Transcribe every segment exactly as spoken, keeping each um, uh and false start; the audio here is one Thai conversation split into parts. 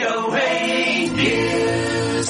โอ เอ News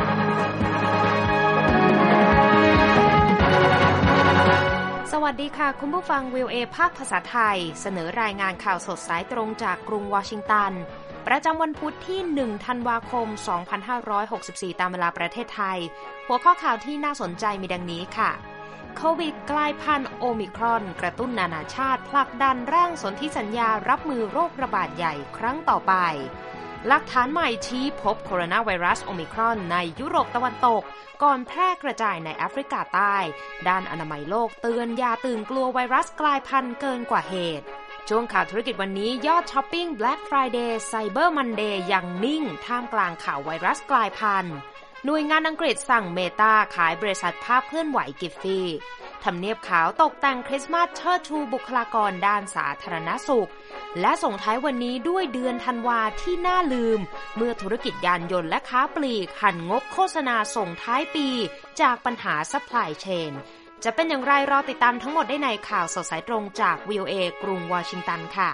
สวัสดีค่ะคุณผู้ฟัง วี โอ เอ ภาคภาษาไทยเสนอรายงานข่าวสดสายตรงจากกรุงวอชิงตันประจำวันพุธที่หนึ่งธันวาคมสองพันห้าร้อยหกสิบสี่ตามเวลาประเทศไทยหัวข้อข่าวที่น่าสนใจมีดังนี้ค่ะโควิดกลายพันธุ์โอมิครอนกระตุ้นนานาชาติผลักดันร่างสนธิสัญญารับมือโรคระบาดใหญ่ครั้งต่อไปหลักฐานใหม่ชี้พบโคโรนาไวรัสโอมิครอนในยุโรปตะวันตกก่อนแพร่กระจายในแอฟริกาใต้ด้านอนามัยโลกเตือนอย่าตื่นกลัวไวรัสกลายพันธุ์เกินกว่าเหตุช่วงข่าวธุรกิจวันนี้ยอดช้อปปิ้ง Black Friday Cyber Monday ยังนิ่งท่ามกลางข่าวไวรัสกลายพันธุ์หน่วยงานอังกฤษสั่งเมตาขายบริษัทภาพเคลื่อนไหวกิฟฟี่ทำเนียบขาวตกแต่งคริสต์มาสเชิดชูบุคลากรด้านสาธารณสุขและส่งท้ายวันนี้ด้วยเดือนธันวาที่น่าลืมเมื่อธุรกิจยานยนต์และค้าปลีกหันงบโฆษณาส่งท้ายปีจากปัญหาซัพพลายเชนจะเป็นอย่างไรรอติดตามทั้งหมดได้ในข่าวสดสายตรงจาก วี โอ เอ กรุงวอชิงตันค่ะ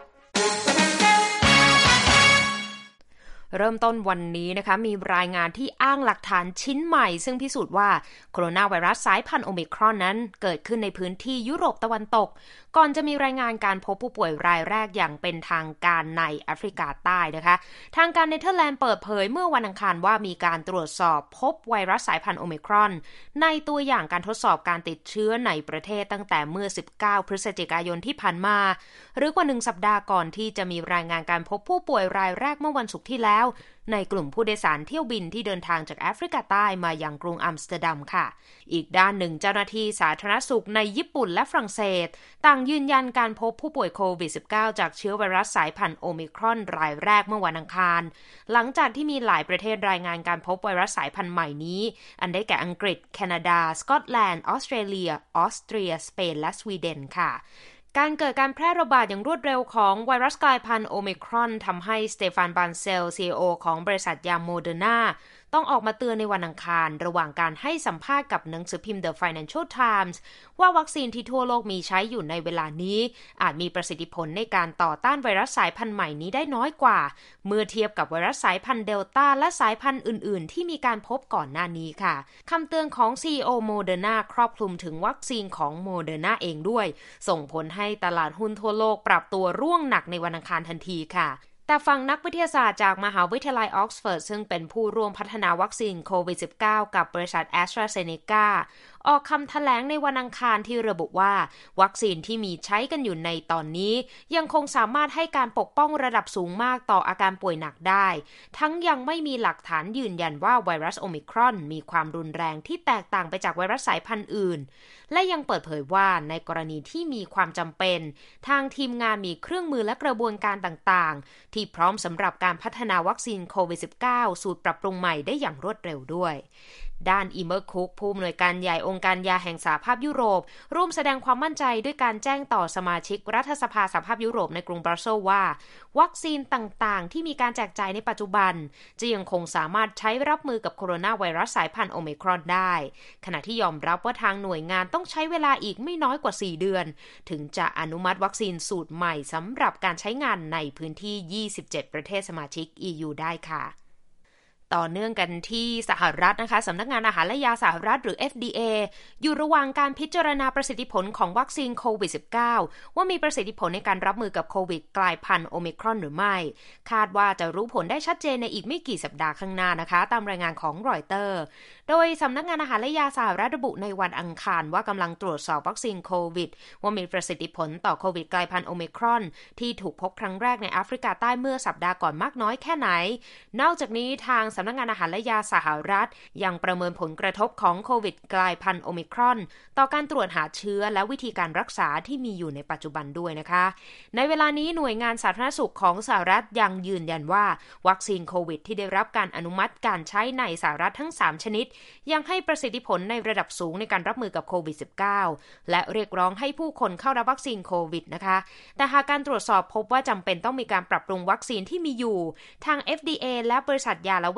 เริ่มต้นวันนี้นะคะมีรายงานที่อ้างหลักฐานชิ้นใหม่ซึ่งพิสูจน์ว่าโคโรนาไวรัสสายพันธุ์โอมิครอนนั้นเกิดขึ้นในพื้นที่ยุโรปตะวันตกก่อนจะมีรายงานการพบผู้ป่วยรายแรกอย่างเป็นทางการในแอฟริกาใต้นะคะทางการเนเธอร์แลนด์เปิดเผยเมื่อวันอังคารว่ามีการตรวจสอบพบไวรัสสายพันธุ์โอมิครอนในตัวอย่างการทดสอบการติดเชื้อในประเทศตั้งแต่เมื่อสิบเก้าพฤศจิกายนที่ผ่านมาหรือกว่าหนึ่งสัปดาห์ก่อนที่จะมีรายงานการพบผู้ป่วยรายแรกเมื่อวันศุกร์ที่แล้วในกลุ่มผู้โดยสารเที่ยวบินที่เดินทางจากแอฟริกาใต้มายังกรุงอัมสเตอร์ดัมค่ะอีกด้านหนึ่งเจ้าหน้าที่สาธารณสุขในญี่ปุ่นและฝรั่งเศสต่างยืนยันการพบผู้ป่วยโควิด สิบเก้า จากเชื้อไวรัสสายพันธุ์โอมิครอนรายแรกเมื่อวันอังคารหลังจากที่มีหลายประเทศรายงานการพบไวรัสสายพันธุ์ใหม่นี้อันได้แก่อังกฤษแคนาดาสกอตแลนด์ออสเตรเลียออสเตรียสเปนและสวีเดนค่ะการเกิดการแพร่ระบาดอย่างรวดเร็วของไวรัสกลายพันธุ์โอมิครอนทำให้สเตฟาน บันเซล ซี อี โอ ของบริษัทยาโมเดอร์นาต้องออกมาเตือนในวันอังคารระหว่างการให้สัมภาษณ์กับหนังสือพิมพ์ The Financial Times ว่าวัคซีนที่ทั่วโลกมีใช้อยู่ในเวลานี้อาจมีประสิทธิผลในการต่อต้านไวรัสสายพันธุ์ใหม่นี้ได้น้อยกว่าเมื่อเทียบกับไวรัสสายพันธุ์เดลต้าและสายพันธุ์อื่นๆที่มีการพบก่อนหน้านี้ค่ะคำเตือนของ ซี อี โอ โมเดอร์นาครอบคลุมถึงวัคซีนของโมเดอร์นาเองด้วยส่งผลให้ตลาดหุ้นทั่วโลกปรับตัวร่วงหนักในวันอังคารทันทีค่ะแต่ฝั่งนักวิทยาศาสตร์จากมหาวิทยาลัยออกซฟอร์ดซึ่งเป็นผู้ร่วมพัฒนาวัคซีนโควิด สิบเก้า กับบริษัทแอสตราเซเนกาออกคำแถลงในวันอังคารที่ระบุว่าวัคซีนที่มีใช้กันอยู่ในตอนนี้ยังคงสามารถให้การปกป้องระดับสูงมากต่ออาการป่วยหนักได้ทั้งยังไม่มีหลักฐานยืนยันว่าไวรัสโอมิครอนมีความรุนแรงที่แตกต่างไปจากไวรัสสายพันธุ์อื่นและยังเปิดเผยว่าในกรณีที่มีความจำเป็นทางทีมงานมีเครื่องมือและกระบวนการต่างๆที่พร้อมสำหรับการพัฒนาวัคซีนโควิด สิบเก้า สูตรปรับปรุงใหม่ได้อย่างรวดเร็วด้วยด้านอีเมอร์คุกผู้อำนวยการใหญ่องค์การยาแห่งสหภาพยุโรปร่วมแสดงความมั่นใจด้วยการแจ้งต่อสมาชิกรัฐสภาสหภาพยุโรปในกรุงบรัสเซลส์ว่าวัคซีนต่างๆที่มีการแจกจ่ายในปัจจุบันจะยังคงสามารถใช้รับมือกับโคโรนาไวรัสสายพันธุ์โอมิครอนได้ขณะที่ยอมรับว่าทางหน่วยงานต้องใช้เวลาอีกไม่น้อยกว่าสี่เดือนถึงจะอนุมัติวัคซีนสูตรใหม่สำหรับการใช้งานในพื้นที่ยี่สิบเจ็ดประเทศสมาชิก อี ยู ได้ค่ะต่อเนื่องกันที่สหรัฐนะคะสำนักงานอาหารและยาสหรัฐหรือ เอฟ ดี เอ อยู่ระหว่างการพิจารณาประสิทธิผลของวัคซีนโควิด สิบเก้า ว่ามีประสิทธิผลในการรับมือกับโควิดกลายพันธุ์โอมิครอนหรือไม่คาดว่าจะรู้ผลได้ชัดเจนในอีกไม่กี่สัปดาห์ข้างหน้านะคะตามรายงานของรอยเตอร์โดยสำนักงานอาหารและยาสหรัฐระบุในวันอังคารว่ากำลังตรวจสอบวัคซีนโควิดว่ามีประสิทธิผลต่อโควิดกลายพันธุ์โอมิครอนที่ถูกพบครั้งแรกในแอฟริกาใต้เมื่อสัปดาห์ก่อนมากน้อยแค่ไหนนอกจากนี้ทางสำนักงานอาหารและยาสหรัฐยังประเมินผลกระทบของโควิดกลายพันธุ์โอมิครอนต่อการตรวจหาเชื้อและวิธีการรักษาที่มีอยู่ในปัจจุบันด้วยนะคะในเวลานี้หน่วยงานสาธารณสุขของสหรัฐยังยืนยันว่าวัคซีนโควิดที่ได้รับการอนุมัติการใช้ในสหรัฐทั้งสามชนิดยังให้ประสิทธิผลในระดับสูงในการรับมือกับโควิด สิบเก้า และเรียกร้องให้ผู้คนเข้ารับวัคซีนโควิดนะคะแต่หากการตรวจสอบพบว่าจำเป็นต้องมีการปรับปรุงวัคซีนที่มีอยู่ทาง เอฟ ดี เอ และบริษัทยาและเว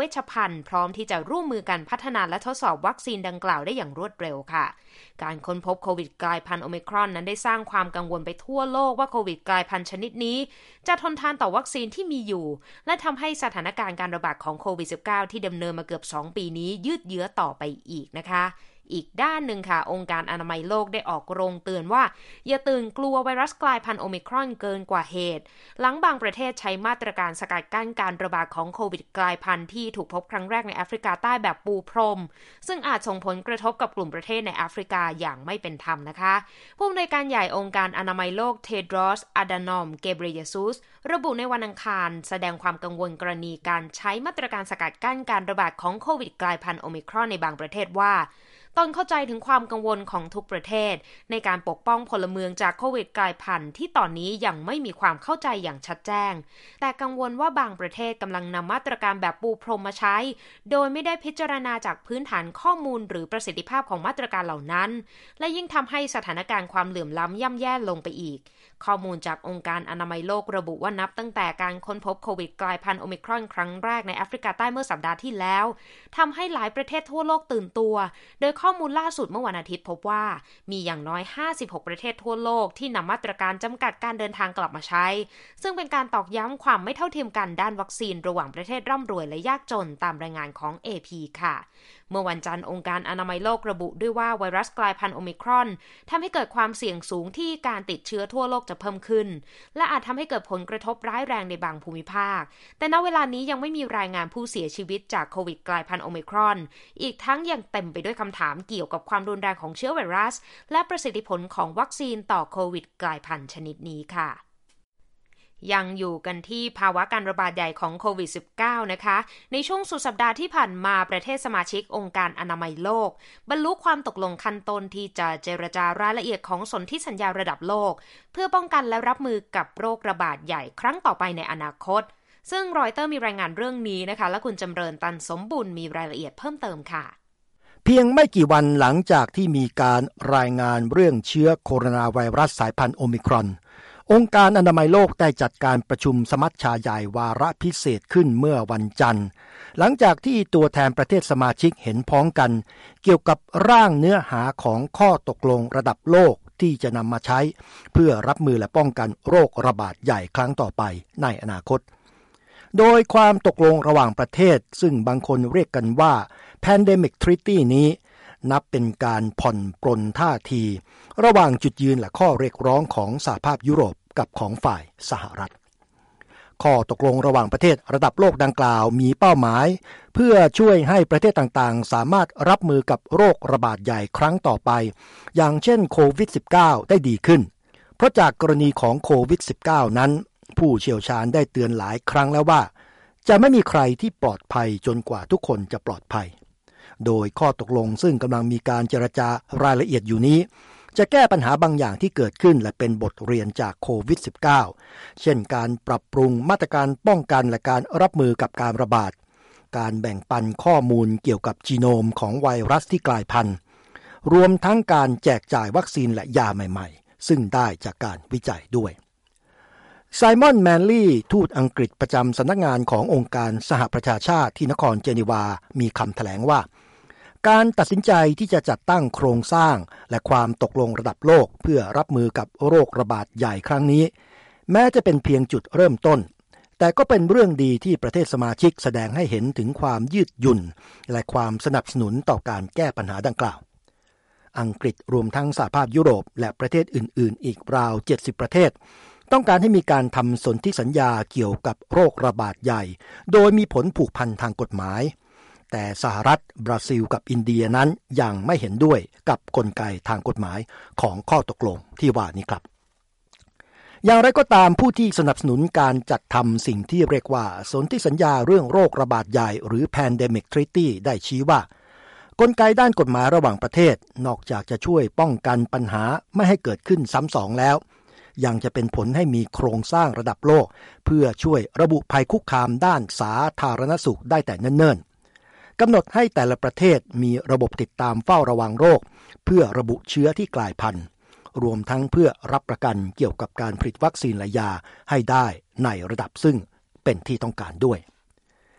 ชภัณฑ์พร้อมที่จะร่วมมือกันพัฒนาและทดสอบวัคซีนดังกล่าวได้อย่างรวดเร็วค่ะการค้นพบโควิดกลายพันธุ์โอมิครอนนั้นได้สร้างความกังวลไปทั่วโลกว่าโควิดกลายพันธุ์ชนิดนี้จะทนทานต่อวัคซีนที่มีอยู่และทำให้สถานการณ์การระบาดของโควิด สิบเก้า ที่ดำเนินมาเกือบสองปีนี้ยืดเยื้อต่อไปอีกนะคะอีกด้านหนึ่งค่ะองค์การอนามัยโลกได้ออกโรงเตือนว่าอย่าตื่นกลัวไวรัสกลายพันธุ์โอมิครอนเกินกว่าเหตุหลังบางประเทศใช้มาตรการสกัดกั้นการระบาดของโควิดกลายพันธุ์ที่ถูกพบครั้งแรกในแอฟริกาใต้แบบปูพรมซึ่งอาจส่งผลกระทบกับกลุ่มประเทศในแอฟริกาอย่างไม่เป็นธรรมนะคะผู้อำนวยการใหญ่องค์การอนามัยโลกเทโดรส อะดานอม เกเบรเยซุสระบุในวันอังคารแสดงความกังวลกรณีการใช้มาตรการสกัดกั้นการระบาดของโควิดกลายพันธุ์โอมิครอนในบางประเทศว่าตนเข้าใจถึงความกังวลของทุกประเทศในการปกป้องพลเมืองจากโควิดกลายพันธุ์ที่ตอนนี้ยังไม่มีความเข้าใจอย่างชัดแจ้งแต่กังวลว่าบางประเทศกำลังนำมาตรการแบบปูพรมมาใช้โดยไม่ได้พิจารณาจากพื้นฐานข้อมูลหรือประสิทธิภาพของมาตรการเหล่านั้นและยิ่งทำให้สถานการณ์ความเหลื่อมล้ำย่ำแย่ลงไปอีกข้อมูลจากองค์การอนามัยโลกระบุว่านับตั้งแต่การค้นพบโควิดกลายพันธุ์โอมิครอนครั้งแรกในแอฟริกาใต้เมื่อสัปดาห์ที่แล้วทำให้หลายประเทศทั่วโลกตื่นตัวโดยข้อมูลล่าสุดเมื่อวันอาทิตย์พบว่ามีอย่างน้อยห้าสิบหกประเทศทั่วโลกที่นำมาตรการจำกัดการเดินทางกลับมาใช้ซึ่งเป็นการตอกย้ำความไม่เท่าเทียมกันด้านวัคซีนระหว่างประเทศร่ำรวยและยากจนตามรายงานของ เอ พี ค่ะเมื่อวันจันทร์องค์การอนามัยโลกระบุด้วยว่าไวรัสกลายพันธุ์โอมิครอนทำให้เกิดความเสี่ยงสูงที่การติดเชื้อทั่วโลกจะเพิ่มขึ้นและอาจทำให้เกิดผลกระทบร้ายแรงในบางภูมิภาคแต่ณเวลานี้ยังไม่มีรายงานผู้เสียชีวิตจากโควิดกลายพันธุ์โอมิครอนอีกทั้งยังเต็มไปด้วยคำถามเกี่ยวกับความรุนแรงของเชื้อไวรัสและประสิทธิผลของวัคซีนต่อโควิดกลายพันธุ์ชนิดนี้ค่ะยังอยู่กันที่ภาวะการระบาดใหญ่ของโควิด สิบเก้า นะคะในช่วงสุดสัปดาห์ที่ผ่านมาประเทศสมาชิกองค์การอนามัยโลกบรรลุความตกลงขั้นต้นที่จะเจรจารายละเอียดของสนธิสัญญาระดับโลกเพื่อป้องกันและรับมือกับโรคระบาดใหญ่ครั้งต่อไปในอนาคตซึ่งรอยเตอร์มีรายงานเรื่องนี้นะคะและคุณจำเริญตันสมบุญมีรายละเอียดเพิ่มเติมค่ะเพียงไม่กี่วันหลังจากที่มีการรายงานเรื่องเชื้อโคโรนาไวรัสสายพันธุ์โอมิครอนองค์การอนามัยโลกได้จัดการประชุมสมัชชาใหญ่วาระพิเศษขึ้นเมื่อวันจันทร์หลังจากที่ตัวแทนประเทศสมาชิกเห็นพ้องกันเกี่ยวกับร่างเนื้อหาของข้อตกลงระดับโลกที่จะนำมาใช้เพื่อรับมือและป้องกันโรคระบาดใหญ่ครั้งต่อไปในอนาคตโดยความตกลงระหว่างประเทศซึ่งบางคนเรียกกันว่า Pandemic Treaty นี้นับเป็นการผ่อนปรนท่าทีระหว่างจุดยืนและข้อเรียกร้องของสหภาพยุโรปกับของฝ่ายสหรัฐข้อตกลงระหว่างประเทศระดับโลกดังกล่าวมีเป้าหมายเพื่อช่วยให้ประเทศต่างๆสามารถรับมือกับโรคระบาดใหญ่ครั้งต่อไปอย่างเช่นโควิด สิบเก้า ได้ดีขึ้นเพราะจากกรณีของโควิด สิบเก้า นั้นผู้เชี่ยวชาญได้เตือนหลายครั้งแล้วว่าจะไม่มีใครที่ปลอดภัยจนกว่าทุกคนจะปลอดภัยโดยข้อตกลงซึ่งกำลังมีการเจรจารายละเอียดอยู่นี้จะแก้ปัญหาบางอย่างที่เกิดขึ้นและเป็นบทเรียนจากโควิด สิบเก้า เช่นการปรับปรุงมาตรการป้องกันและการรับมือกับการระบาดการแบ่งปันข้อมูลเกี่ยวกับจีโนมของไวรัสที่กลายพันธุ์รวมทั้งการแจกจ่ายวัคซีนและยาใหม่ๆซึ่งได้จากการวิจัยด้วยไซมอนแมนลี่ทูตอังกฤษประจำสำนักงานขององค์การสหประชาชาติที่นครเจนีวามีคำแถลงว่าการตัดสินใจที่จะจัดตั้งโครงสร้างและความตกลงระดับโลกเพื่อรับมือกับโรคระบาดใหญ่ครั้งนี้แม้จะเป็นเพียงจุดเริ่มต้นแต่ก็เป็นเรื่องดีที่ประเทศสมาชิกแสดงให้เห็นถึงความยืดหยุ่นและความสนับสนุนต่อการแก้ปัญหาดังกล่าวอังกฤษรวมทั้งสหภาพยุโรปและประเทศอื่นๆอีกราวเจ็ดสิบประเทศต้องการให้มีการทำสนธิสัญญาเกี่ยวกับโรคระบาดใหญ่โดยมีผลผูกพันทางกฎหมายแต่สหรัฐบราซิลกับอินเดียนั้นยังไม่เห็นด้วยกับกลไกทางกฎหมายของข้อตกลงที่ว่านี้ครับอย่างไรก็ตามผู้ที่สนับสนุนการจัดทำสิ่งที่เรียกว่าสนธิสัญญาเรื่องโรคระบาดใหญ่หรือ Pandemic Treaty ได้ชี้ว่ากลไกด้านกฎหมายระหว่างประเทศนอกจากจะช่วยป้องกันปัญหาไม่ให้เกิดขึ้นซ้ำสองแล้วยังจะเป็นผลให้มีโครงสร้างระดับโลกเพื่อช่วยระบุภัยคุกคามด้านสาธารณสุขได้แต่เนิ่นๆกำหนดให้แต่ละประเทศมีระบบติดตามเฝ้าระวังโรคเพื่อระบุเชื้อที่กลายพันธุ์รวมทั้งเพื่อรับประกันเกี่ยวกับการผลิตวัคซีนและยาให้ได้ในระดับซึ่งเป็นที่ต้องการด้วย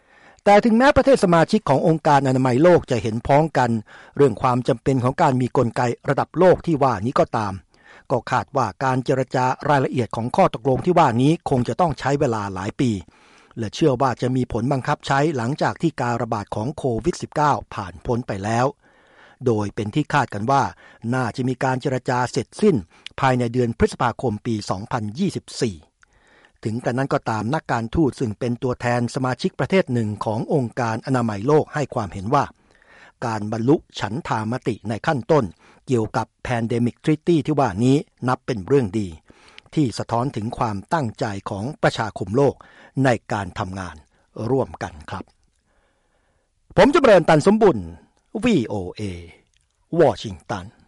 แต่ถึงแม้ประเทศสมาชิกขององค์การอนามัยโลกจะเห็นพ้องกันเรื่องความจำเป็นของการมีกลไกระดับโลกที่ว่านี้ก็ตามก็คาดว่าการเจรจารายละเอียดของข้อตกลงที่ว่านี้คงจะต้องใช้เวลาหลายปีและเชื่อว่าจะมีผลบังคับใช้หลังจากที่การระบาดของโควิด สิบเก้า ผ่านพ้นไปแล้วโดยเป็นที่คาดกันว่าน่าจะมีการเจรจาเสร็จสิ้นภายในเดือนพฤษภาคมปี สองพันยี่สิบสี่ ถึงกระนั้นก็ตามนักการทูตซึ่งเป็นตัวแทนสมาชิกประเทศหนึ่งขององค์การอนามัยโลกให้ความเห็นว่าการบรรลุฉันทามติในขั้นต้นเกี่ยวกับ Pandemic Treaty ที่ว่านี้นับเป็นเรื่องดีที่สะท้อนถึงความตั้งใจของประชาคมโลกในการทำงานร่วมกันครับผมจำเริญตันสมบุญ วี โอ เอ วอชิงตัน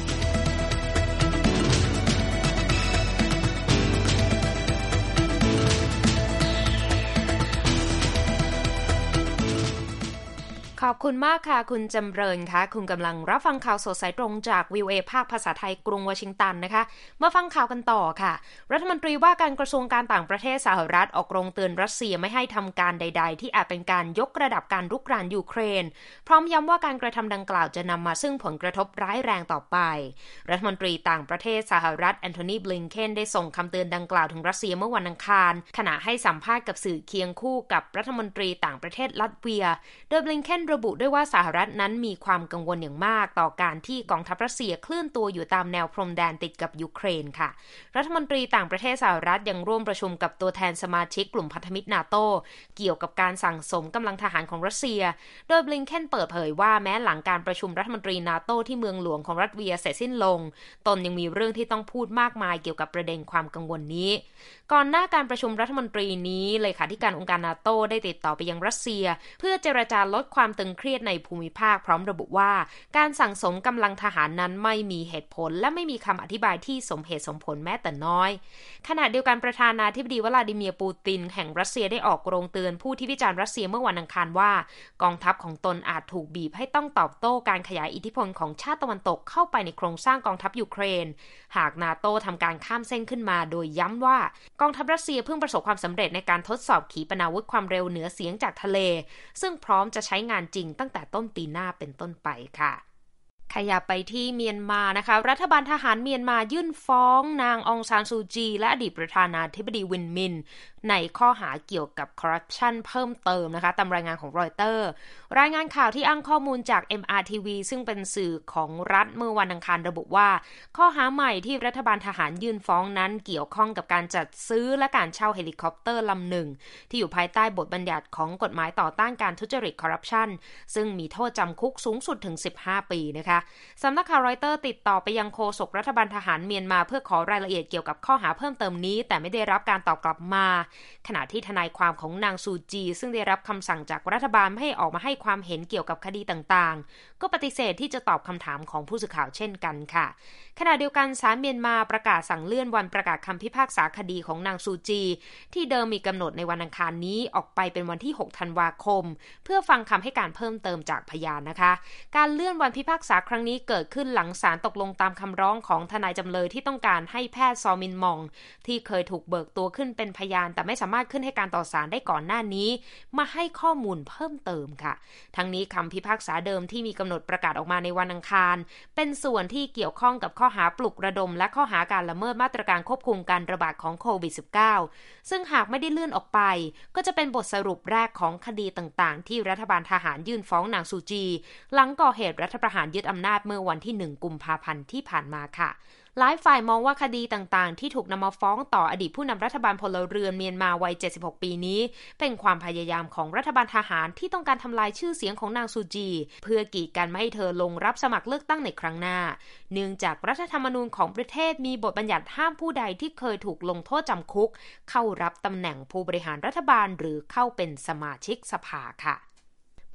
ขอบคุณมากค่ะคุณจำเริญค่ะคุณกำลังรับฟังข่าวสดสายตรงจาก วี โอ เอ ภาคภาษาไทยกรุงวอชิงตันนะคะมาฟังข่าวกันต่อค่ะรัฐมนตรีว่าการกระทรวงการต่างประเทศสหรัฐออกโรงเตือนรัสเซียไม่ให้ทำการใดๆที่อาจเป็นการยกระดับการรุกรานยูเครนพร้อมย้ำว่าการกระทำดังกล่าวจะนำมาซึ่งผลกระทบร้ายแรงต่อไปรัฐมนตรีต่างประเทศสหรัฐแอนโทนีบลิงเคนได้ส่งคำเตือนดังกล่าวถึงรัสเซียเมื่อวันอังคารขณะให้สัมภาษณ์กับสื่อเคียงคู่กับรัฐมนตรีต่างประเทศลัตเวียโดยบลิงเคนระบุด้วยว่าสหรัฐนั้นมีความกังวลอย่างมากต่อการที่กองทัพรัสเซียเคลื่อนตัวอยู่ตามแนวพรมแดนติดกับยูเครนค่ะรัฐมนตรีต่างประเทศสหรัฐยังร่วมประชุมกับตัวแทนสมาชิกกลุ่มพันธมิตรนาโตเกี่ยวกับการสั่งสมกำลังทหารของรัสเซียโดยบลิงเคนเปิดเผยว่าแม้หลังการประชุมรัฐมนตรีนาโตที่เมืองหลวงของรัสเวียเสร็จสิ้นลงตนยังมีเรื่องที่ต้องพูดมากมายเกี่ยวกับประเด็นความกังวลนี้ก่อนหน้าการประชุมรัฐมนตรีนี้เลขาธิการองค์การนาโตได้ติดต่อไปยังรัสเซียเพื่อเจรจาลดความตึงเครียดในภูมิภาคพร้อมระบุว่าการสั่งสมกำลังทหารนั้นไม่มีเหตุผลและไม่มีคำอธิบายที่สมเหตุสมผลแม้แต่น้อยขณะเดียวกันประธานาธิบดีวลาดิเมียร์ปูตินแห่งรัสเซียได้ออกโรงเตือนผู้ที่วิจารณ์รัสเซียเมื่อวันอังคารว่ากองทัพของตนอาจถูกบีบให้ต้องตอบโต้การขยายอิทธิพลของชาติตะวันตกเข้าไปในโครงสร้างกองทัพยูเครนหากนาโต้ทำการข้ามเส้นขึ้นมาโดยย้ำว่ากองทัพรัสเซียเพิ่งประสบความสำเร็จในการทดสอบขีปนาวุธความเร็วเหนือเสียงจากทะเลซึ่งพร้อมจะใช้งานจริงตั้งแต่ต้นปีหน้าเป็นต้นไปค่ะขยับไปที่เมียนมานะคะรัฐบาลทหารเมียนมายื่นฟ้องนางองซานซูจีและอดีตประธานาธิบดีวินมินในข้อหาเกี่ยวกับคอร์รัปชันเพิ่มเติมนะคะตามรายงานของรอยเตอร์รายงานข่าวที่อ้างข้อมูลจาก เอ็ม อาร์ ที วี ซึ่งเป็นสื่อของรัฐเมื่อวันอังคารระบุว่าข้อหาใหม่ที่รัฐบาลทหารยื่นฟ้องนั้นเกี่ยวข้องกับการจัดซื้อและการเช่าเฮลิคอปเตอร์ลำหนึ่งที่อยู่ภายใต้บทบัญญัติของกฎหมายต่อต้านการทุจริตคอร์รัปชันซึ่งมีโทษจำคุกสูงสุดถึงสิบห้าปีนะคะสำนักข่าวรอยเตอร์ติดต่อไปยังโฆษกรัฐบาลทหารเมียนมาเพื่อขอรายละเอียดเกี่ยวกับข้อหาเพิ่มเติมนี้แต่ไม่ได้รับการตอบกลับมาขณะที่ทนายความของนางซูจีซึ่งได้รับคำสั่งจากรัฐบาลให้ออกมาให้ความเห็นเกี่ยวกับคดีต่างๆก็ปฏิเสธที่จะตอบคำถามของผู้สื่อข่าวเช่นกันค่ะขณะเดียวกันศาลเมียนมาประกาศสั่งเลื่อนวันประกาศคำพิพากษาคดีของนางซูจีที่เดิมมีกำหนดในวันอังคารนี้ออกไปเป็นวันที่หกธันวาคมเพื่อฟังคำให้การเพิ่มเติมจากพยานนะคะการเลื่อนวันพิพากษาครั้งนี้เกิดขึ้นหลังศาลตกลงตามคำร้องของทนายจำเลยที่ต้องการให้แพทย์ซอมินมองที่เคยถูกเบิกตัวขึ้นเป็นพยานแต่ไม่สามารถขึ้นให้การต่อศาลได้ก่อนหน้านี้มาให้ข้อมูลเพิ่มเติมค่ะทั้งนี้คำพิพากษาเดิมที่มีกำหนดประกาศออกมาในวันอังคารเป็นส่วนที่เกี่ยวข้องกับข้อหาปลุกระดมและข้อหาการละเมิดมาตรการควบคุมการระบาดของโควิด สิบเก้า ซึ่งหากไม่ได้เลื่อนออกไปก็จะเป็นบทสรุปแรกของคดีต่างๆที่รัฐบาลทหารยื่นฟ้องนางซูจีหลังก่อเหตุรัฐประหารยึดอำนาจเมื่อวันที่หนึ่งกุมภาพันธ์ที่ผ่านมาค่ะหลายฝ่ายมองว่าคดีต่างๆที่ถูกนำมาฟ้องต่ออดีตผู้นำรัฐบาลพลเรือนเมียนมาวัยเจ็ดสิบหกปีนี้เป็นความพยายามของรัฐบาลทหารที่ต้องการทำลายชื่อเสียงของนางซูจีเพื่อกีดกันไม่ให้เธอลงรับสมัครเลือกตั้งในครั้งหน้าเนื่องจากรัฐธรรมนูญของประเทศมีบทบัญญัติห้ามผู้ใดที่เคยถูกลงโทษจำคุกเข้ารับตำแหน่งผู้บริหารรัฐบาลหรือเข้าเป็นสมาชิกสภาค่ะ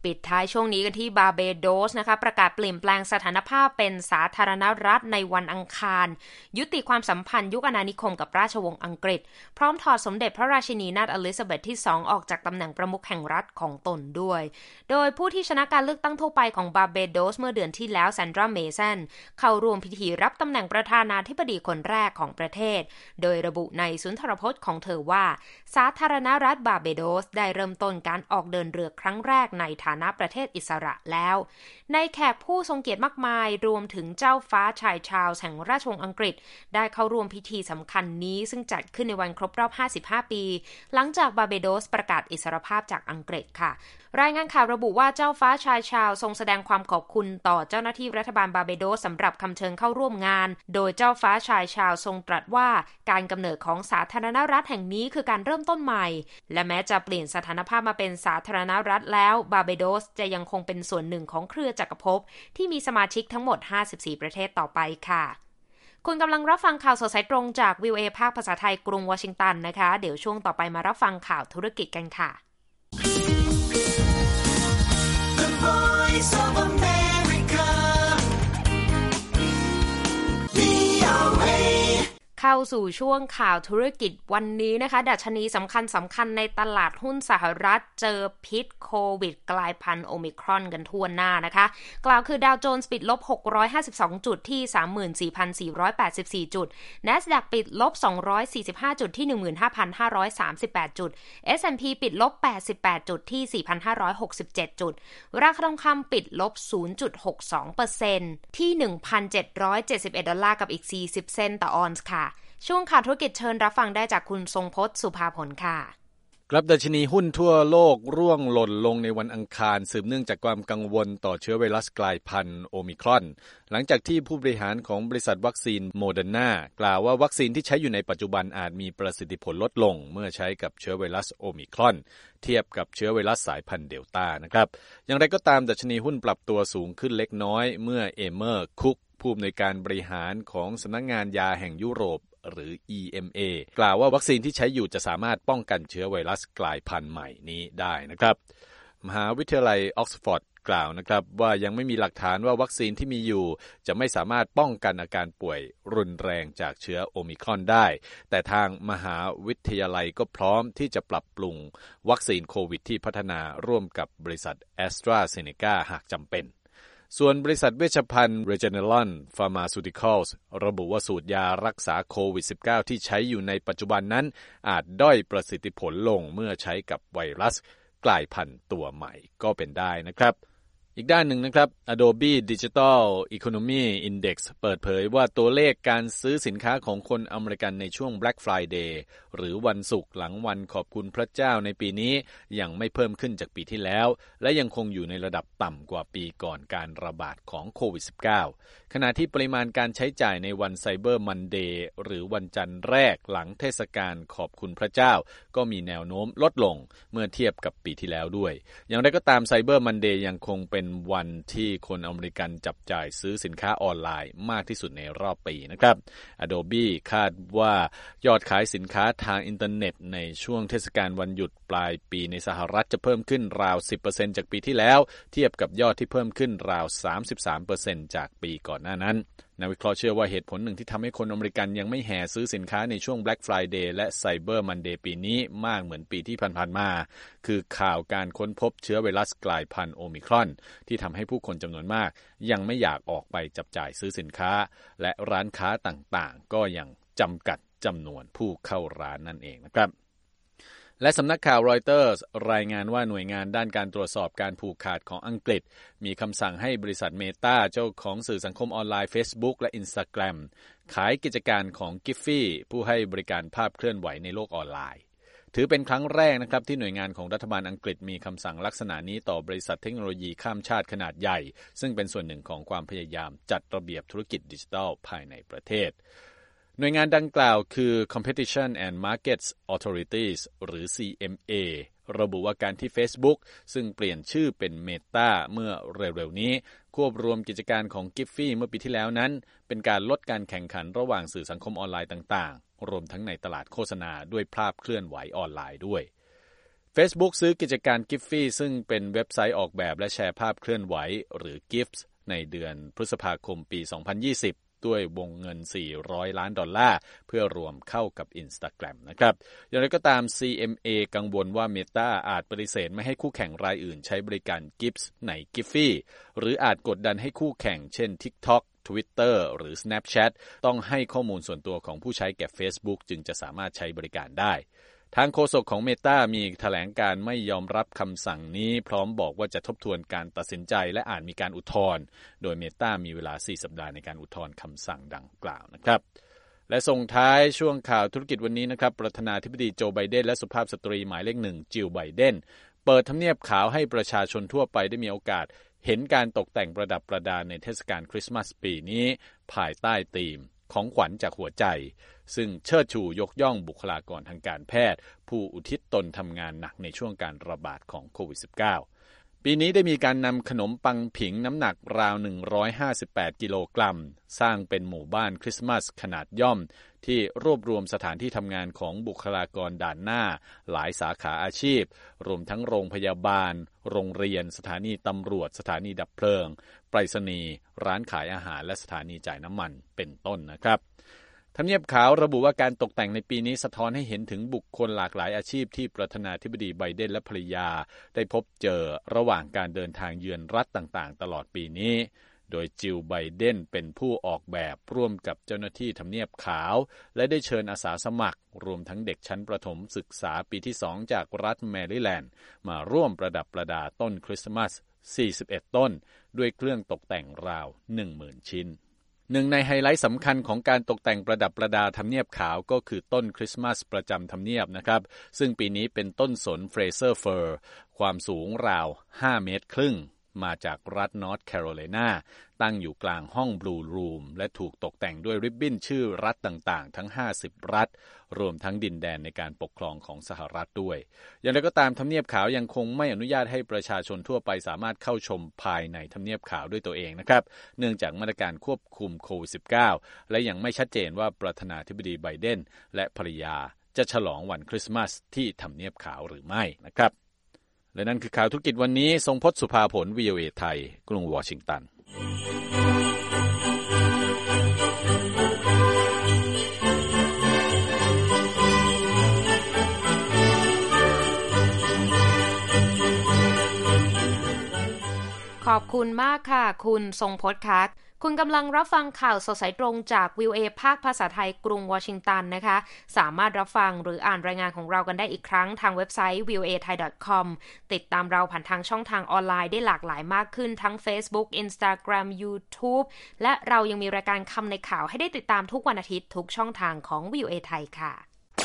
ปิดท้ายช่วงนี้กันที่บาร์เบโดสนะคะประกาศเปลี่ยนแปลงสถานภาพเป็นสาธารณรัฐในวันอังคารยุติความสัมพันธ์ยุคอาณานิคมกับราชวงศ์อังกฤษพร้อมถอดสมเด็จพระราชินีนาถอลิซาเบธที่สองออกจากตำแหน่งประมุขแห่งรัฐของตนด้วยโดยผู้ที่ชนะการเลือกตั้งทั่วไปของบาร์เบโดสเมื่อเดือนที่แล้วแซนดราเมสันเข้าร่วมพิธีรับตำแหน่งประธานาธิบดีคนแรกของประเทศโดยระบุในสุนทรพจน์ของเธอว่าสาธารณรัฐบาร์เบโดสได้เริ่มต้นการออกเดินเรือครั้งแรกในฐานะประเทศอิสระแล้วในแขกผู้ทรงเกียรติมากมายรวมถึงเจ้าฟ้าชายชาร์ลส์แห่งราชวงศ์อังกฤษได้เข้าร่วมพิธีสำคัญนี้ซึ่งจัดขึ้นในวันครบรอบห้าสิบห้าปีหลังจากบาร์เบโดสประกาศอิสรภาพจากอังกฤษค่ะรายงานข่าวระบุว่าเจ้าฟ้าชายชาร์ลส์ทรงแสดงความขอบคุณต่อเจ้าหน้าที่รัฐบาลบาร์เบโดสสำหรับคำเชิญเข้าร่วมงานโดยเจ้าฟ้าชายชาร์ลส์ทรงตรัสว่าการกำเนิดของสาธารณรัฐแห่งนี้คือการเริ่มต้นใหม่และแม้จะเปลี่ยนสถานภาพมาเป็นสาธารณรัฐแล้วบาร์เบโดสจะยังคงเป็นส่วนหนึ่งของเครือจักรภพที่มีสมาชิกทั้งหมดห้าสิบสี่ประเทศต่อไปค่ะคุณกำลังรับฟังข่าวสดสายตรงจาก วี โอ เอ ภาคภาษาไทยกรุงวอชิงตันนะคะเดี๋ยวช่วงต่อไปมารับฟังข่าวธุรกิจกันค่ะ The Voice of America วี โอ เอเข้าสู่ช่วงข่าวธุรกิจวันนี้นะคะดัชนีสำคัญสำคัญในตลาดหุ้นสหรัฐเจอพิษโควิดกลายพันธุ์โอมิครอนกันทั่วหน้านะคะกล่าวคือดาวโจนส์ปิดลบหกร้อยห้าสิบสองจุดที่ สามหมื่นสี่พันสี่ร้อยแปดสิบสี่ จุด NASDAQ ปิดลบสองร้อยสี่สิบห้าจุดที่ หนึ่งหมื่นห้าพันห้าร้อยสามสิบแปด จุด เอส แอนด์ พี ปิดลบแปดสิบแปดจุดที่ สี่พันห้าร้อยหกสิบเจ็ด จุดราคาทองคำปิดลบ ศูนย์จุดหกสองเปอร์เซ็นต์ ที่ หนึ่งพันเจ็ดร้อยเจ็ดสิบเอ็ด ดอลลาร์กับอีกสี่สิบเซนต์ต่อออนซ์ค่ะช่วงข่าวธุรกิจเชิญรับฟังได้จากคุณทรงพจน์สุภาผลค่ะครับดัชนีหุ้นทั่วโลกร่วงหล่นลงในวันอังคารสืบเนื่องจากความกังวลต่อเชื้อไวรัสกลายพันธุ์โอมิครอนหลังจากที่ผู้บริหารของบริษัทวัคซีนโมเดอร์นากล่าวว่าวัคซีนที่ใช้อยู่ในปัจจุบันอาจมีประสิทธิผลลดลงเมื่อใช้กับเชื้อไวรัสโอมิครอนเทียบกับเชื้อไวรัสสายพันธุ์เดลต้านะครับอย่างไรก็ตามดัชนีหุ้นปรับตัวสูงขึ้นเล็กน้อยเมื่อเอเมอร์คุกผู้อำนวยการบริหารของสำนักงานยาแห่งยุโรปหรือ อี เอ็ม เอ กล่าวว่าวัคซีนที่ใช้อยู่จะสามารถป้องกันเชื้อไวรัสกลายพันธุ์ใหม่นี้ได้นะครับมหาวิทยาลัยออกซฟอร์ดกล่าวนะครับว่ายังไม่มีหลักฐานว่าวัคซีนที่มีอยู่จะไม่สามารถป้องกันอาการป่วยรุนแรงจากเชื้อโอมิครอนได้แต่ทางมหาวิทยาลัยก็พร้อมที่จะปรับปรุงวัคซีนโควิดที่พัฒนาร่วมกับบริษัท AstraZeneca หากจำเป็นส่วนบริษัทเวชภัณฑ์ Regeneron Pharmaceuticals ระบุว่าสูตรยารักษาโควิด สิบเก้า ที่ใช้อยู่ในปัจจุบันนั้นอาจด้อยประสิทธิผลลงเมื่อใช้กับไวรัสกลายพันธุ์ตัวใหม่ก็เป็นได้นะครับอีกด้านหนึ่งนะครับ Adobe Digital Economy Index เปิดเผยว่าตัวเลขการซื้อสินค้าของคนอเมริกันในช่วง Black Friday หรือวันศุกร์หลังวันขอบคุณพระเจ้าในปีนี้ยังไม่เพิ่มขึ้นจากปีที่แล้วและยังคงอยู่ในระดับต่ำกว่าปีก่อนการระบาดของโควิด สิบเก้า ขณะที่ปริมาณการใช้จ่ายในวัน Cyber Monday หรือวันจันทร์แรกหลังเทศกาลขอบคุณพระเจ้าก็มีแนวโน้มลดลงเมื่อเทียบกับปีที่แล้วด้วยอย่างไรก็ตาม Cyber Monday ยังคงเป็นวันที่คนอเมริกันจับจ่ายซื้อสินค้าออนไลน์มากที่สุดในรอบปีนะครับ Adobe คาดว่ายอดขายสินค้าทางอินเทอร์เน็ตในช่วงเทศกาลวันหยุดปลายปีในสหรัฐจะเพิ่มขึ้นราว สิบเปอร์เซ็นต์ จากปีที่แล้วเทียบกับยอดที่เพิ่มขึ้นราว สามสิบสามเปอร์เซ็นต์ จากปีก่อนหน้านั้นนักวิเคราะห์เชื่อว่าเหตุผลหนึ่งที่ทำให้คนอเมริกันยังไม่แห่ซื้อสินค้าในช่วง Black Friday และ Cyber Monday ปีนี้มากเหมือนปีที่ผ่านๆมาคือข่าวการค้นพบเชื้อไวรัสกลายพันธุ์โอมิครอนที่ทำให้ผู้คนจำนวนมากยังไม่อยากออกไปจับจ่ายซื้อสินค้าและร้านค้าต่างๆก็ยังจำกัดจำนวนผู้เข้าร้านนั่นเองนะครับและสำนักข่าวรอยเตอร์สรายงานว่าหน่วยงานด้านการตรวจสอบการผูกขาดของอังกฤษมีคำสั่งให้บริษัทเมตาเจ้าของสื่อสังคมออนไลน์ Facebook และ Instagram ขายกิจการของ Giphy ผู้ให้บริการภาพเคลื่อนไหวในโลกออนไลน์ถือเป็นครั้งแรกนะครับที่หน่วยงานของรัฐบาลอังกฤษมีคำสั่งลักษณะนี้ต่อบริษัทเทคโนโลยีข้ามชาติขนาดใหญ่ซึ่งเป็นส่วนหนึ่งของความพยายามจัดระเบียบธุรกิจดิจิทัลภายในประเทศหน่วยงานดังกล่าวคือ Competition and Markets Authorities หรือ ซี เอ็ม เอ ระบุว่าการที่ Facebook ซึ่งเปลี่ยนชื่อเป็น Meta เมื่อเร็วๆนี้ควบรวมกิจการของ Giphy เมื่อปีที่แล้วนั้นเป็นการลดการแข่งขันระหว่างสื่อสังคมออนไลน์ต่างๆรวมทั้งในตลาดโฆษณาด้วยภาพเคลื่อนไหวออนไลน์ด้วย Facebook ซื้อกิจการ Giphy ซึ่งเป็นเว็บไซต์ออกแบบและแชร์ภาพเคลื่อนไหวหรือ GIFs ในเดือนพฤษภาคมปี สองพันยี่สิบ ด้วยวงเงิน สี่ร้อย ล้านดอลลาร์เพื่อรวมเข้ากับ Instagram นะครับอย่างไรก็ตาม ซี เอ็ม เอ กังวลว่า Meta อาจปฏิเสธไม่ให้คู่แข่งรายอื่นใช้บริการ GIFs ใน Giphy หรืออาจกดดันให้คู่แข่งเช่น TikTok Twitter หรือ Snapchat ต้องให้ข้อมูลส่วนตัวของผู้ใช้แก่ Facebook จึงจะสามารถใช้บริการได้ทางโฆษกของ Meta มีแถลงการไม่ยอมรับคำสั่งนี้พร้อมบอกว่าจะทบทวนการตัดสินใจและอาจมีการอุทธรณ์โดย Meta มีเวลาสี่สัปดาห์ในการอุทธรณ์คำสั่งดังกล่าวนะครับและส่งท้ายช่วงข่าวธุรกิจวันนี้นะครับประธานาธิบดีโจไบเดนและสุภาพสตรีหมายเลขหนึ่งจิลไบเดนเปิดทำเนียบขาวให้ประชาชนทั่วไปได้มีโอกาสเห็นการตกแต่งประดับประดาในเทศกาลคริสต์มาสปีนี้ภายใต้ธีมของขวัญจากหัวใจซึ่งเชิดชูยกย่องบุคลากรทางการแพทย์ผู้อุทิศตนทำงานหนักในช่วงการระบาดของโควิด สิบเก้า ปีนี้ได้มีการนำขนมปังผิงน้ำหนักราวหนึ่งร้อยห้าสิบแปดกิโลกรัมสร้างเป็นหมู่บ้านคริสต์มาสขนาดย่อมที่รวบรวมสถานที่ทำงานของบุคลากรด่านหน้าหลายสาขาอาชีพรวมทั้งโรงพยาบาลโรงเรียนสถานีตำรวจสถานีดับเพลิงไปรษณีย์ร้านขายอาหารและสถานีจ่ายน้ำมันเป็นต้นนะครับทำเนียบขาวระบุว่าการตกแต่งในปีนี้สะท้อนให้เห็นถึงบุคคลหลากหลายอาชีพที่ประธานาธิบดีไบเดนและภรรยาได้พบเจอระหว่างการเดินทางเยือนรัฐต่างๆตลอดปีนี้โดยจิลไบเดนเป็นผู้ออกแบบร่วมกับเจ้าหน้าที่ทำเนียบขาวและได้เชิญอาสาสมัครรวมทั้งเด็กชั้นประถมศึกษาปีที่สองจากรัฐแมริแลนด์มาร่วมประดับประดาต้นคริสต์มาสสี่สิบเอ็ดต้นด้วยเครื่องตกแต่งราว หนึ่งหมื่น ชิ้นหนึ่งในไฮไลท์สำคัญของการตกแต่งประดับประดาทำเนียบขาวก็คือต้นคริสต์มาสประจำทำเนียบนะครับซึ่งปีนี้เป็นต้นสนเฟรเซอร์เฟิร์ความสูงราวห้าเมตรครึ่งมาจากรัฐนอร์ทแคโรไลนาตั้งอยู่กลางห้องบลูรูมและถูกตกแต่งด้วยริบบิ้นชื่อรัฐต่างๆทั้งห้าสิบรัฐรวมทั้งดินแดนในการปกครองของสหรัฐด้วยอย่างไรก็ตามทำเนียบขาวยังคงไม่อนุญาตให้ประชาชนทั่วไปสามารถเข้าชมภายในทำเนียบขาวด้วยตัวเองนะครับเนื่องจากมาตรการควบคุมโควิด สิบเก้า และยังไม่ชัดเจนว่าประธานาธิบดีไบเดนและภรรยาจะฉลองวันคริสต์มาสที่ทำเนียบขาวหรือไม่นะครับและนั่นคือข่าวธุรกิจวันนี้ทรงพจน์สุภาผล วี โอ เอ ไทยกรุงวอชิงตันขอบคุณมากค่ะคุณทรงพจน์คะคุณกำลังรับฟังข่าวสดสายตรงจาก วี โอ เอ ภาคภาษาไทยกรุงวอชิงตันนะคะสามารถรับฟังหรืออ่านรายงานของเรากันได้อีกครั้งทางเว็บไซต์ วี โอ เอ ไทย ดอท คอม ติดตามเราผ่านทางช่องทางออนไลน์ได้หลากหลายมากขึ้นทั้ง Facebook Instagram YouTube และเรายังมีรายการคำในข่าวให้ได้ติดตามทุกวันอาทิตย์ทุกช่องทางของ วี โอ เอ ไทยค่ะ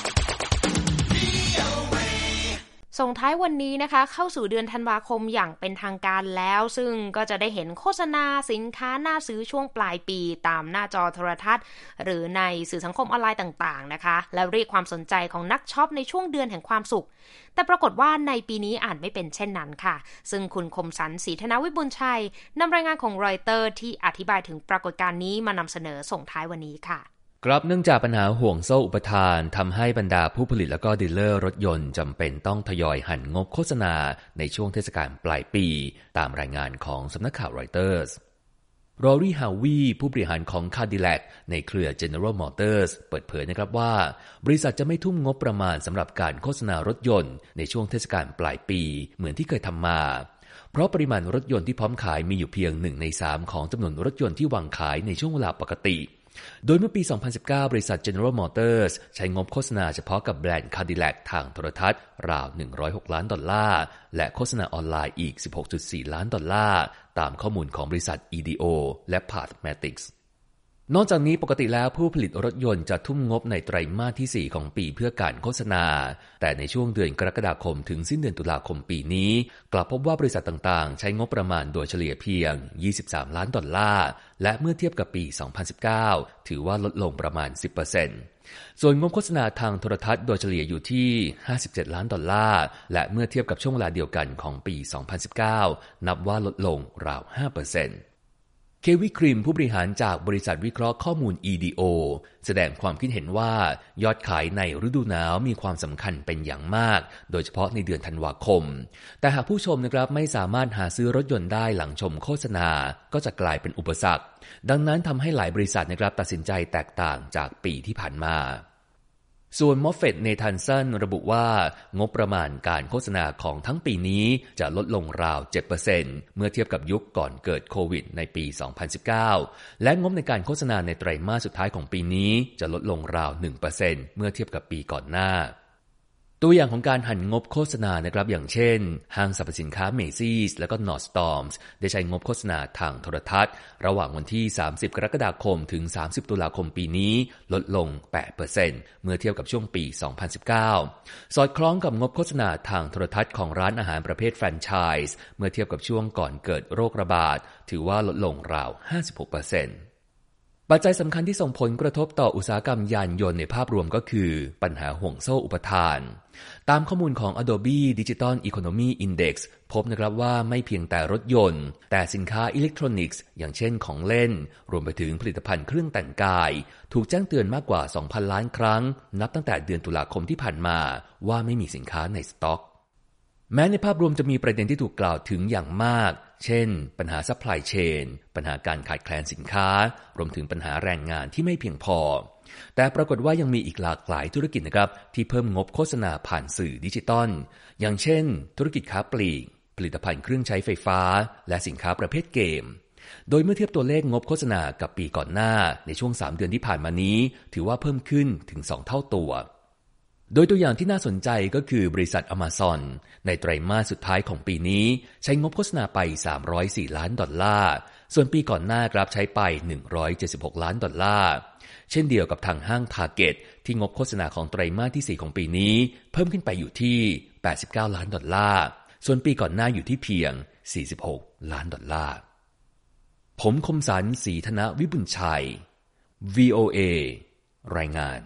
ส่งท้ายวันนี้นะคะเข้าสู่เดือนธันวาคมอย่างเป็นทางการแล้วซึ่งก็จะได้เห็นโฆษณาสินค้าน่าซื้อช่วงปลายปีตามหน้าจอโทรทัศน์หรือในสื่อสังคมออนไลน์ต่างๆนะคะและเรียกความสนใจของนักช็อปในช่วงเดือนแห่งความสุขแต่ปรากฏว่าในปีนี้อาจไม่เป็นเช่นนั้นค่ะซึ่งคุณคมสันต์ ศรีธนวิบูลย์ชัยนำรายงานของรอยเตอร์ที่อธิบายถึงปรากฏการณ์นี้มานำเสนอส่งท้ายวันนี้ค่ะครับเนื่องจากปัญหาห่วงโซ่อุปทานทำให้บรรดาผู้ผลิตและก็ดีลเลอร์รถยนต์จำเป็นต้องทยอยหั่นงบโฆษณาในช่วงเทศกาลปลายปีตามรายงานของสำนักข่าวรอยเตอร์สรอรี่ฮาวีผู้บริหารของ Cadillac ในเครือ General Motors เปิดเผยนะครับว่าบริษัทจะไม่ทุ่มงบประมาณสำหรับการโฆษณารถยนต์ในช่วงเทศกาลปลายปีเหมือนที่เคยทำมาเพราะปริมาณรถยนต์ที่พร้อมขายมีอยู่เพียงหนึ่งในสามของจำนวนรถยนต์ที่วางขายในช่วงเวลาปกติโดยเมื่อปี สองพันสิบเก้า บริษัท General Motors ใช้งบโฆษณาเฉพาะกับแบรนด์ Cadillac ทางโทรทัศน์ราว หนึ่งร้อยหก ล้านดอลลาร์และโฆษณาออนไลน์อีก สิบหกจุดสี่ ล้านดอลลาร์ตามข้อมูลของบริษัท อี ดี โอ และ Pathmatics นอกจากนี้ปกติแล้วผู้ผลิตรถยนต์จะทุ่มงบในไตรมาสที่สี่ของปีเพื่อการโฆษณาแต่ในช่วงเดือนกรกฎาคมถึงสิ้นเดือนตุลาคมปีนี้กลับพบว่าบริษัทต่างๆใช้งบประมาณโดยเฉลี่ยเพียงยี่สิบสามล้านดอลลาร์และเมื่อเทียบกับปีสองพันสิบเก้าถือว่าลดลงประมาณ สิบเปอร์เซ็นต์ ส่วนงบโฆษณาทางโทรทัศน์โดยเฉลี่ยอยู่ที่ห้าสิบเจ็ดล้านดอลลาร์และเมื่อเทียบกับช่วงเวลาเดียวกันของปีสองพันสิบเก้านับว่าลดลงราว ห้าเปอร์เซ็นต์เควิคริมผู้บริหารจากบริษัทวิเคราะห์ข้อมูล อี ดี โอ แสดงความคิดเห็นว่ายอดขายในฤดูหนาวมีความสำคัญเป็นอย่างมากโดยเฉพาะในเดือนธันวาคมแต่หากผู้ชมนะครับไม่สามารถหาซื้อรถยนต์ได้หลังชมโฆษณาก็จะกลายเป็นอุปสรรคดังนั้นทำให้หลายบริษัทนะครับตัดสินใจแตกต่างจากปีที่ผ่านมาส่วนมอฟเฟตต์เนทันสันระบุว่างบประมาณการโฆษณาของทั้งปีนี้จะลดลงราว เจ็ดเปอร์เซ็นต์ เมื่อเทียบกับยุคก่อนเกิดโควิดในปี สองพันสิบเก้า และงบในการโฆษณาในไตรมาสสุดท้ายของปีนี้จะลดลงราว หนึ่งเปอร์เซ็นต์ เมื่อเทียบกับปีก่อนหน้าตัวอย่างของการหั่นงบโฆษณานะครับอย่างเช่นห้างสรรพสินค้าเมซี่ส์และก็นอร์ทสตอร์มส์ได้ใช้งบโฆษณาทางโทรทัศน์ระหว่างวันที่สามสิบกรกฎาคมถึงสามสิบตุลาคมปีนี้ลดลง แปดเปอร์เซ็นต์ เมื่อเทียบกับช่วงปี สองพันสิบเก้า สอดคล้องกับงบโฆษณาทางโทรทัศน์ของร้านอาหารประเภทแฟรนไชส์เมื่อเทียบกับช่วงก่อนเกิดโรคระบาดถือว่าลดลงราว ห้าสิบหกเปอร์เซ็นต์ปัจจัยสำคัญที่ส่งผลกระทบต่ออุตสาหกรรมยานยนต์ในภาพรวมก็คือปัญหาห่วงโซ่อุปทานตามข้อมูลของ Adobe Digital Economy Index พบนะครับว่าไม่เพียงแต่รถยนต์แต่สินค้าอิเล็กทรอนิกส์อย่างเช่นของเล่นรวมไปถึงผลิตภัณฑ์เครื่องแต่งกายถูกแจ้งเตือนมากกว่า สองพัน ล้านครั้งนับตั้งแต่เดือนตุลาคมที่ผ่านมาว่าไม่มีสินค้าในสต็อกแม้ในภาพรวมจะมีประเด็นที่ถูกกล่าวถึงอย่างมากเช่นปัญหาซัพพลายเชนปัญหาการขาดแคลนสินค้ารวมถึงปัญหาแรงงานที่ไม่เพียงพอแต่ปรากฏว่ายังมีอีกหลากหลายธุรกิจนะครับที่เพิ่มงบโฆษณาผ่านสื่อดิจิตอลอย่างเช่นธุรกิจค้าปลีกผลิตภัณฑ์เครื่องใช้ไฟฟ้าและสินค้าประเภทเกมโดยเมื่อเทียบตัวเลขงบโฆษณากับปีก่อนหน้าในช่วงสามเดือนที่ผ่านมานี้ถือว่าเพิ่มขึ้นถึงสองเท่าตัวโดยตัวอย่างที่น่าสนใจก็คือบริษัท Amazon ในไตรมาสสุดท้ายของปีนี้ใช้งบโฆษณาไปสามร้อยสี่ล้านดอลลาร์ส่วนปีก่อนหน้าครับใช้ไปหนึ่งร้อยเจ็ดสิบหกล้านดอลลาร์เช่นเดียวกับทางห้าง Target ที่งบโฆษณาของไตรมาสที่สี่ของปีนี้เพิ่มขึ้นไปอยู่ที่แปดสิบเก้าล้านดอลลาร์ส่วนปีก่อนหน้าอยู่ที่เพียงสี่สิบหกล้านดอลลาร์ผมคมสันต์ ศรีธนวิบุญชัย วี โอ เอ รายงาน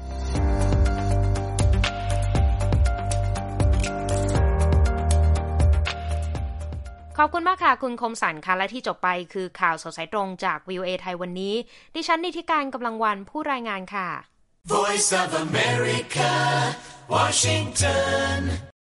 ขอบคุณมากค่ะคุณคมสันค่ะและที่จบไปคือข่าวสดสายตรงจาก วี โอ เอ ไทยวันนี้ดิฉันนิติการกำลังวันผู้รายงานค่ะ Voice of America Washington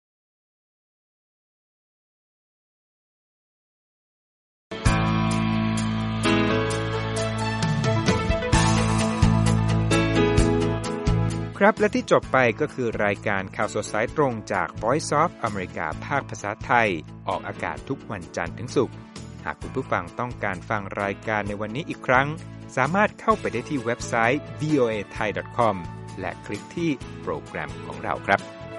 ครับและที่จบไปก็คือรายการข่าวสดสายตรงจาก Voice of America ภาคภาษาไทยออกอากาศทุกวันจันทร์ถึงศุกร์หากคุณผู้ฟังต้องการฟังรายการในวันนี้อีกครั้งสามารถเข้าไปได้ที่เว็บไซต์ วี โอ เอ ไทย ดอท คอม และคลิกที่โปรแกรมของเราครับ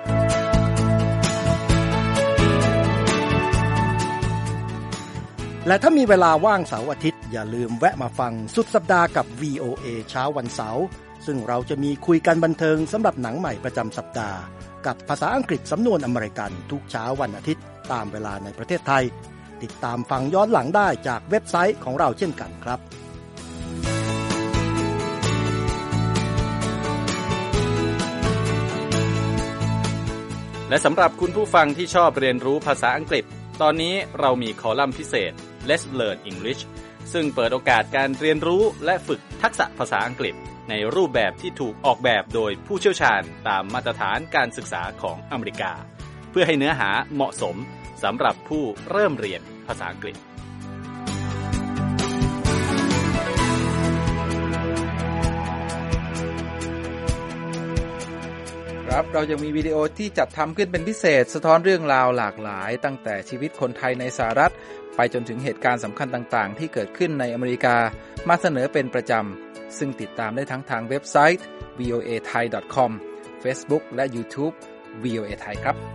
และถ้ามีเวลาว่างเสาร์อาทิตย์อย่าลืมแวะมาฟังสุดสัปดาห์กับ วี โอ เอ เช้าวันเสาร์ซึ่งเราจะมีคุยกันบันเทิงสำหรับหนังใหม่ประจำสัปดาห์กับภาษาอังกฤษสำนวนอเมริกันทุกเช้าวันอาทิตย์ตามเวลาในประเทศไทยติดตามฟังย้อนหลังได้จากเว็บไซต์ของเราเช่นกันครับและสำหรับคุณผู้ฟังที่ชอบเรียนรู้ภาษาอังกฤษตอนนี้เรามีคอลัมน์พิเศษ Let's Learn English ซึ่งเปิดโอกาสการเรียนรู้และฝึกทักษะภาษาอังกฤษในรูปแบบที่ถูกออกแบบโดยผู้เชี่ยวชาญตามมาตรฐานการศึกษาของอเมริกาเพื่อให้เนื้อหาเหมาะสมสำหรับผู้เริ่มเรียนภาษาอังกฤษครับเรายังมีวิดีโอที่จัดทำขึ้นเป็นพิเศษสะท้อนเรื่องราวหลากหลายตั้งแต่ชีวิตคนไทยในสหรัฐไปจนถึงเหตุการณ์สำคัญต่างๆที่เกิดขึ้นในอเมริกามาเสนอเป็นประจำซึ่งติดตามได้ทั้งทางเว็บไซต์ วี โอ เอ ไทย ดอท คอม Facebook และ YouTube วี โอ เอ ไทยครับ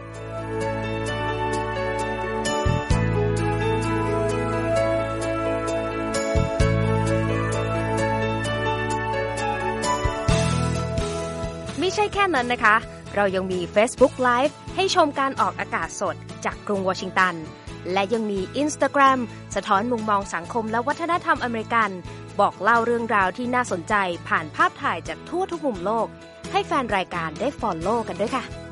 ไม่ใช่แค่นั้นนะคะเรายังมี Facebook Live ให้ชมการออกอากาศสดจากกรุงวอชิงตันและยังมี Instagram สะท้อนมุมมองสังคมและวัฒนธรรมอเมริกันบอกเล่าเรื่องราวที่น่าสนใจผ่านภาพถ่ายจากทั่วทุกมุมโลกให้แฟนรายการได้ follow กันด้วยค่ะ